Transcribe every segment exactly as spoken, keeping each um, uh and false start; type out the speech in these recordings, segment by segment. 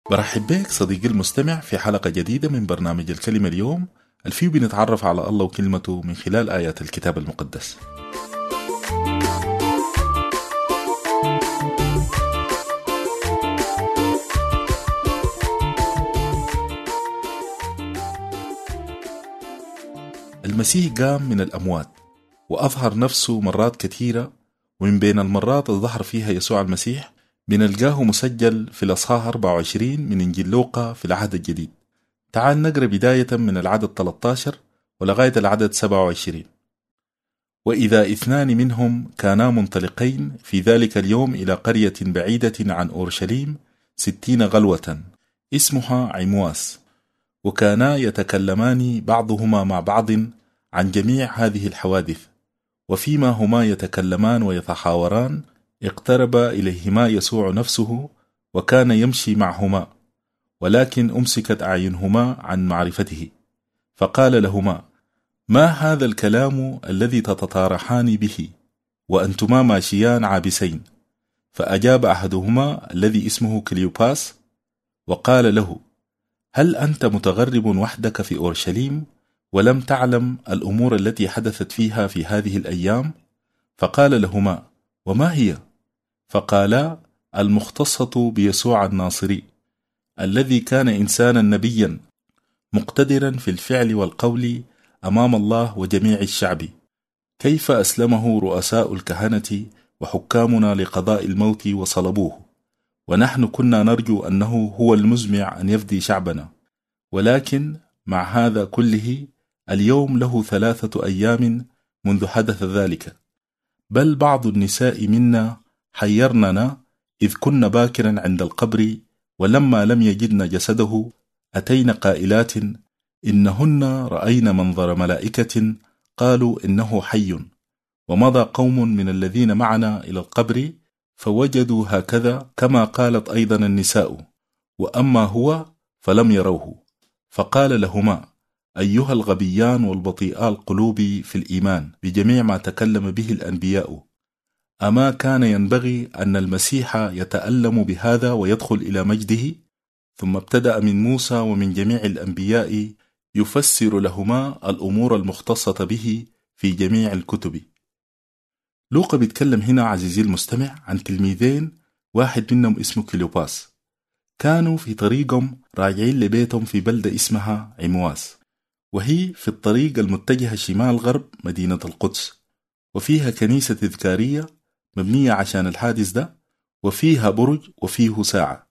برحب بك صديقي المستمع في حلقة جديدة من برنامج الكلمة اليوم الفيو بنتعرف على الله وكلمته من خلال آيات الكتاب المقدس. المسيح قام من الأموات وأظهر نفسه مرات كثيرة، ومن بين المرات الظهر فيها يسوع المسيح بنلقاه مسجل في الأصحاح أربعة وعشرين من إنجيل لوقا في العهد الجديد. تعال نقرأ بداية من العدد ثلاثة عشر ولغاية العدد سبعة وعشرين. وإذا اثنان منهم كانا منطلقين في ذلك اليوم إلى قرية بعيدة عن أورشليم ستين غلوة اسمها عمواس، وكانا يتكلمان بعضهما مع بعض عن جميع هذه الحوادث، وفيما هما يتكلمان ويتحاوران اقترب إليهما يسوع نفسه وكان يمشي معهما، ولكن أمسكت أعينهما عن معرفته، فقال لهما: ما هذا الكلام الذي تتطارحان به وأنتما ماشيان عابسين؟ فأجاب أحدهما الذي اسمه كليوباس وقال له: هل أنت متغرب وحدك في أورشليم ولم تعلم الأمور التي حدثت فيها في هذه الأيام؟ فقال لهما: وما هي؟ فقالا: المختصة بيسوع الناصري، الذي كان إنسانا نبيا مقتدرا في الفعل والقول أمام الله وجميع الشعب، كيف أسلمه رؤساء الكهنة وحكامنا لقضاء الموت وصلبوه، ونحن كنا نرجو أنه هو المزمع أن يفدي شعبنا، ولكن مع هذا كله اليوم له ثلاثة أيام منذ حدث ذلك، بل بعض النساء منا حيرننا إذ كنا باكرا عند القبر، ولما لم يجدن جسده أتينا قائلات إنهن رأينا منظر ملائكة قالوا إنه حي. ومضى قوم من الذين معنا إلى القبر فوجدوا هكذا كما قالت أيضا النساء، وأما هو فلم يروه. فقال لهما: أيها الغبيان والبطيئا القلوب في الإيمان بجميع ما تكلم به الأنبياء، أما كان ينبغي أن المسيح يتألم بهذا ويدخل إلى مجده؟ ثم ابتدأ من موسى ومن جميع الأنبياء يفسر لهما الأمور المختصة به في جميع الكتب. لوقا بيتكلم هنا عزيزي المستمع عن تلميذين، واحد منهم اسمه كليوباس، كانوا في طريقهم راجعين لبيتهم في بلدة اسمها عمواس، وهي في الطريق المتجهة شمال غرب مدينة القدس، وفيها كنيسة تذكارية مبنية عشان الحادث ده، وفيها برج وفيه ساعة.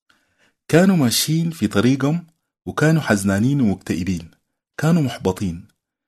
كانوا ماشيين في طريقهم وكانوا حزنانين ومكتئبين، كانوا محبطين.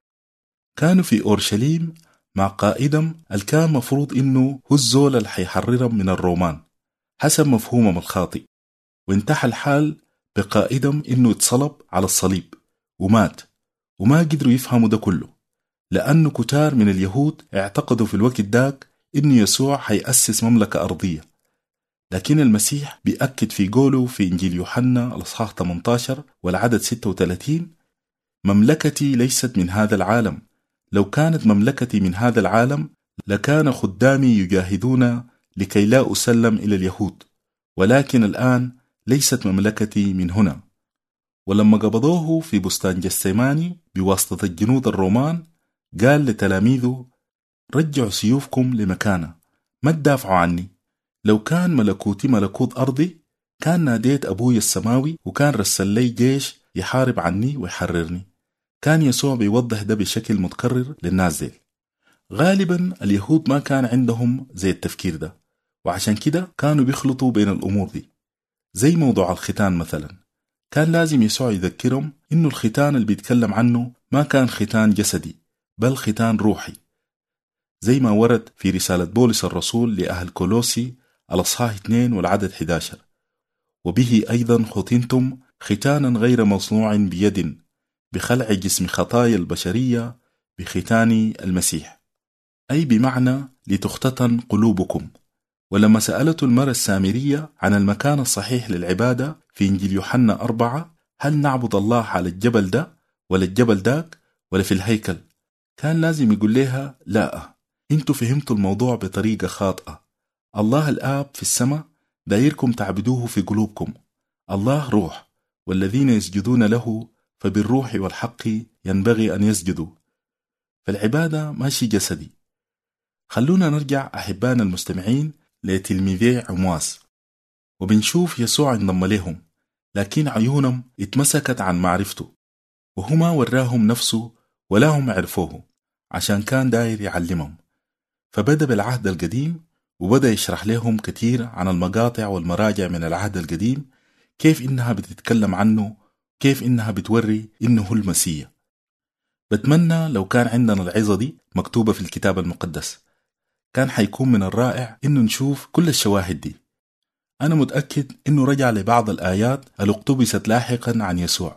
كانوا في أورشليم مع قائدهم اللي كان مفروض إنه هو الزول اللي حيحررهم من الرومان حسب مفهومهم الخاطئ، وانتهى الحال بقائدهم إنه اتصلب على الصليب ومات، وما قدروا يفهموا ده كله، لأنه كتار من اليهود اعتقدوا في الوقت داك إنه يسوع حيأسس مملكة أرضية. لكن المسيح بيأكد في قوله في إنجيل يوحنا الأصحاح ثمانية عشر والعدد ستة وثلاثين: مملكتي ليست من هذا العالم، لو كانت مملكتي من هذا العالم لكان خدامي يجاهدون لكي لا أسلم إلى اليهود، ولكن الآن ليست مملكتي من هنا. ولما قبضوه في بستان جسيماني بواسطة الجنود الرومان قال لتلاميذه: رجعوا سيوفكم لمكانه، ما تدافعوا عني، لو كان ملكوتي ملكوت أرضي كان ناديت أبوي السماوي وكان رسل لي جيش يحارب عني ويحررني. كان يسوع بيوضح ده بشكل متكرر للناس دي. غالبا اليهود ما كان عندهم زي التفكير ده، وعشان كده كانوا بيخلطوا بين الأمور دي، زي موضوع الختان مثلا. كان لازم يسوع يذكرهم إنه الختان اللي بيتكلم عنه ما كان ختان جسدي بل ختان روحي، زي ما ورد في رسالة بولس الرسول لأهل كولوسي الأصحاح اثنين والعدد أحد عشر: وبه أيضا ختنتم ختانا غير مصنوع بيد بخلع جسم خطايا البشرية بختان المسيح، أي بمعنى لتختتن قلوبكم. ولما سألته المرأة السامرية عن المكان الصحيح للعبادة في إنجيل يوحنا أربعة، هل نعبد الله على الجبل ده ولا الجبل داك ولا في الهيكل، كان لازم يقول لها: لا، انتوا فهمتوا الموضوع بطريقة خاطئة. الله الآب في السماء دايركم تعبدوه في قلوبكم، الله روح، والذين يسجدون له فبالروح والحق ينبغي أن يسجدوا. فالعبادة ماشي جسدي. خلونا نرجع أحبائنا المستمعين لتلميذي عمواس، وبنشوف يسوع انضم لهم، لكن عيونهم اتمسكت عن معرفته، وهما وراهم نفسه ولا هم عرفوه، عشان كان داير يعلمهم. فبدأ بالعهد القديم وبدأ يشرح لهم كتير عن المقاطع والمراجع من العهد القديم، كيف إنها بتتكلم عنه، كيف إنها بتوري إنه هو المسيح. بتمنى لو كان عندنا العظة دي مكتوبة في الكتاب المقدس، كان حيكون من الرائع إنه نشوف كل الشواهد دي. أنا متأكد إنه رجع لبعض الآيات اللي اقتبست لاحقا عن يسوع،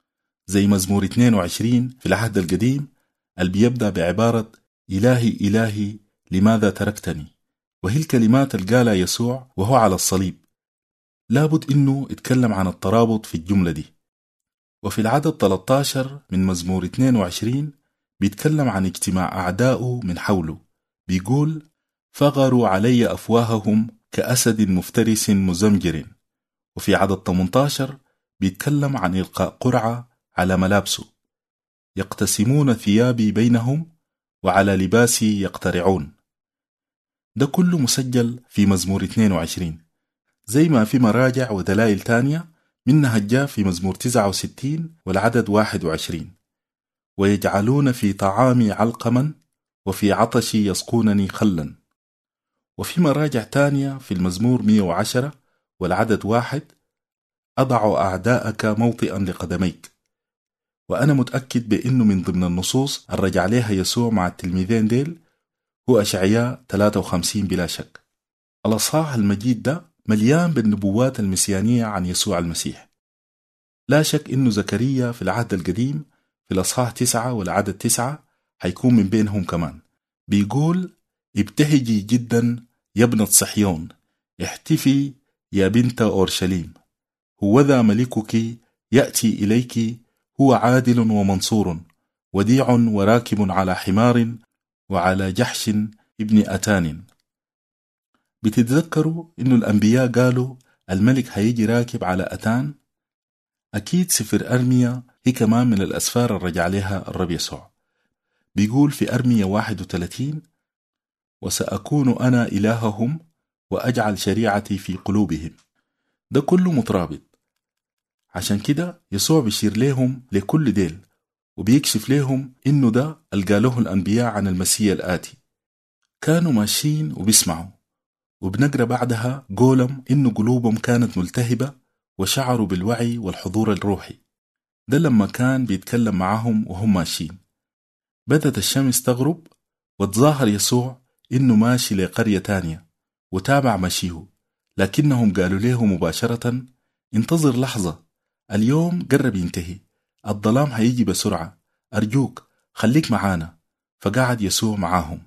زي مزمور اثنين وعشرين في العهد القديم اللي بيبدأ بعبارة إلهي إلهي لماذا تركتني، وهي الكلمات اللي قالها يسوع وهو على الصليب. لابد إنه يتكلم عن الترابط في الجملة دي. وفي العدد ثلاثة عشر من مزمور اثنين وعشرين بيتكلم عن اجتماع أعداؤه من حوله، بيقول فغروا علي أفواههم كأسد مفترس مزمجر. وفي عدد ثمانية عشر بيتكلم عن إلقاء قرعة على ملابسه، يقتسمون ثيابي بينهم وعلى لباسي يقترعون. ده كله مسجل في مزمور اثنين وعشرين، زي ما في مراجع ودلائل تانية منها جاء في مزمور تسعة وستين والعدد واحد وعشرين، ويجعلون في طعامي علقما وفي عطشي يسقونني خلا. وفي مراجع تانية في المزمور مئة وعشرة والعدد واحد أضع أعداءك موطئا لقدميك. وأنا متأكد بأنه من ضمن النصوص الرجع عليها يسوع مع التلميذين ديل هو أشعياء ثلاثة وخمسين بلا شك. الأصحاح المجيد ده مليان بالنبوات المسيانية عن يسوع المسيح. لا شك إنه زكريا في العهد القديم في الأصحاح تسعة والعدد تسعة هيكون من بينهم كمان، بيقول ابتهجي جدا يا ابنة صحيون، احتفي يا بنت أورشليم، هوذا ملكك يأتي إليك، هو عادل ومنصور، وديع وراكب على حمار وعلى جحش ابن أتان. بتتذكروا إنه الأنبياء قالوا الملك هيجي راكب على أتان؟ أكيد سفر أرميا هي كمان من الأسفار الرجع عليها الرب يسوع. بيقول في أرميا واحد وثلاثين وسأكون أنا إلههم وأجعل شريعتي في قلوبهم. ده كله مترابط. عشان كده يسوع بيشير لهم لكل ديل، وبيكشف لهم إنه ده القاله الأنبياء عن المسيح الآتي. كانوا ماشيين وبيسمعوا، وبنقرأ بعدها قولهم إنه قلوبهم كانت ملتهبة وشعروا بالوعي والحضور الروحي. ده لما كان بيتكلم معهم وهم ماشيين. بدت الشمس تغرب وتظاهر يسوع إنه ماشي لقرية تانية وتابع مشيه، لكنهم قالوا له مباشرة انتظر لحظة، اليوم قرب ينتهي، الظلام هيجي بسرعة، أرجوك خليك معانا. فقعد يسوع معاهم.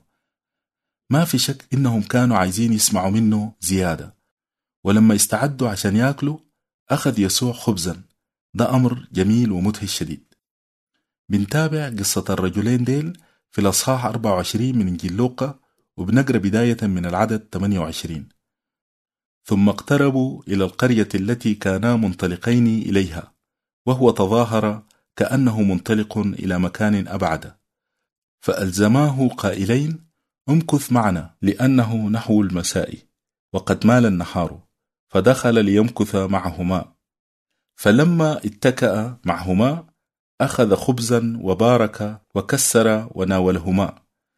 ما في شك إنهم كانوا عايزين يسمعوا منه زيادة، ولما استعدوا عشان ياكلوا أخذ يسوع خبزا. ده أمر جميل ومدهش شديد. بنتابع قصة الرجلين ديل في الأصحاح أربعة وعشرين من إنجيل لوقا، وبنقرأ بداية من العدد ثمانية وعشرين. ثم اقتربوا إلى القرية التي كانا منطلقين إليها، وهو تظاهر كأنه منطلق إلى مكان أبعد، فألزماه قائلين امكث معنا لأنه نحو المساء وقد مال النهار، فدخل ليمكث معهما. فلما اتكأ معهما أخذ خبزا وبارك وكسر وناولهما،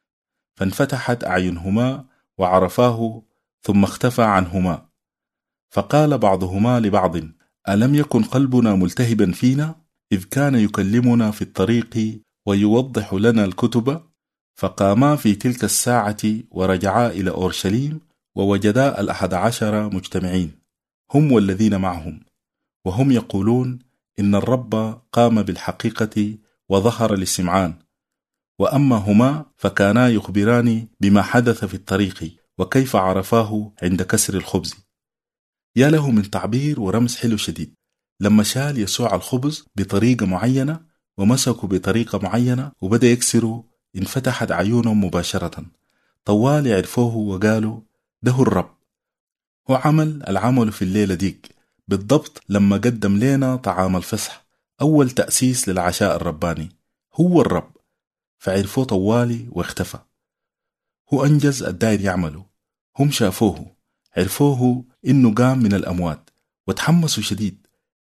فانفتحت أعينهما وعرفاه، ثم اختفى عنهما. فقال بعضهما لبعض ألم يكن قلبنا ملتهبا فينا إذ كان يكلمنا في الطريق ويوضح لنا الكتب؟ فقاما في تلك الساعة ورجعا إلى أورشليم، ووجدا الأحد عشر مجتمعين هم والذين معهم، وهم يقولون إن الرب قام بالحقيقة وظهر لسمعان. وأما هما فكانا يخبران بما حدث في الطريق وكيف عرفاه عند كسر الخبز. يا له من تعبير ورمز حلو شديد. لما شال يسوع الخبز بطريقة معينة ومسكوا بطريقة معينة وبدأ يكسروا، انفتحت عيونهم مباشرة. طوال يعرفوه وقالوا ده الرب. هو عمل العمل في الليلة ديك بالضبط لما قدم لنا طعام الفصح، أول تأسيس للعشاء الرباني. هو الرب، فعرفوه طوالي واختفى. هو أنجز الداير يعمله. هم شافوه، عرفوه إنه قام من الأموات وتحمسوا شديد.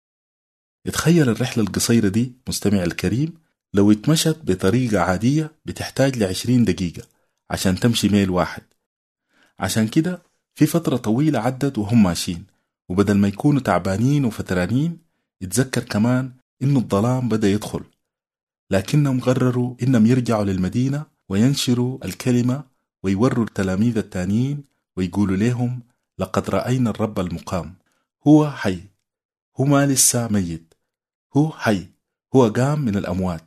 اتخيل الرحلة القصيرة دي مستمع الكريم لو اتمشت بطريقة عادية بتحتاج لعشرين دقيقة عشان تمشي ميل واحد. عشان كده في فترة طويلة عدت وهم ماشيين، وبدل ما يكونوا تعبانين وفترانين اتذكر كمان إنه الظلام بدأ يدخل، لكنهم قرروا إنهم يرجعوا للمدينة وينشروا الكلمة ويوروا التلاميذ التانيين ويقولوا لهم لقد رأينا الرب المقام، هو حي، هو ما لسه ميت، هو حي، هو قام من الأموات.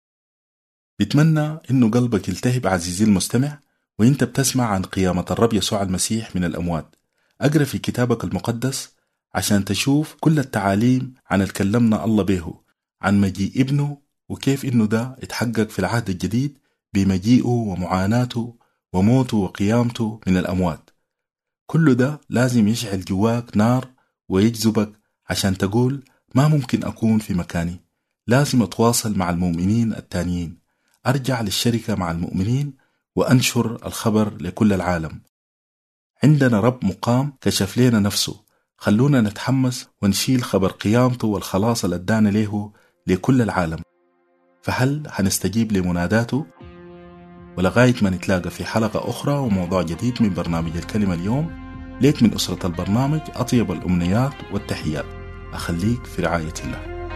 بتمنى إنه قلبك يلتهب عزيزي المستمع وإنت بتسمع عن قيامة الرب يسوع المسيح من الأموات. أقرأ في كتابك المقدس عشان تشوف كل التعاليم عن الكلمنا الله به عن مجيء ابنه، وكيف إنه ده اتحقق في العهد الجديد بمجيئه ومعاناته وموته وقيامته من الأموات. كل ده لازم يشعل جواك نار ويجذبك عشان تقول ما ممكن أكون في مكاني، لازم أتواصل مع المؤمنين التانيين، أرجع للشركة مع المؤمنين وأنشر الخبر لكل العالم. عندنا رب مقام كشف لنا نفسه، خلونا نتحمس ونشيل خبر قيامته والخلاص اللي ادانا له لكل العالم. فهل هنستجيب لمناداته؟ ولغاية ما نتلاقى في حلقة أخرى وموضوع جديد من برنامج الكلمة اليوم، ليك من أسرة البرنامج أطيب الأمنيات والتحيات. أخليك في رعاية الله.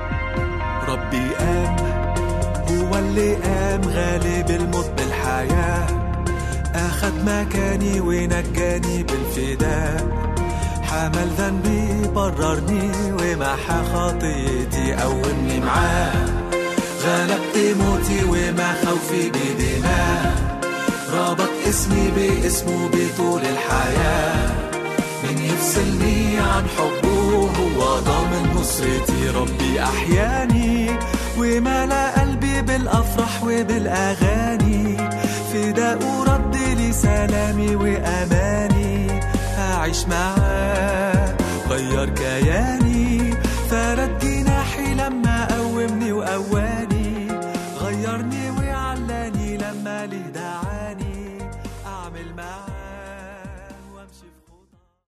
ربي قام، هو اللي قام غالب الموت بالحياة، أخد مكاني ونجاني بالفداء، حمل ذنبي بررني ومحى خطيتي قومني معاه، غلبت موتي وما خوفي بدماء، ربط اسمي باسمه بطول الحياة، من يفصلني عن حبه هو ضامن نصرتي. ربي أحياني وملأ قلبي بالأفراح وبالأغاني، فداء رد لي سلامي وأماني، أعيش معاه غير كياني، فرد جناحي لما قومني وقواني.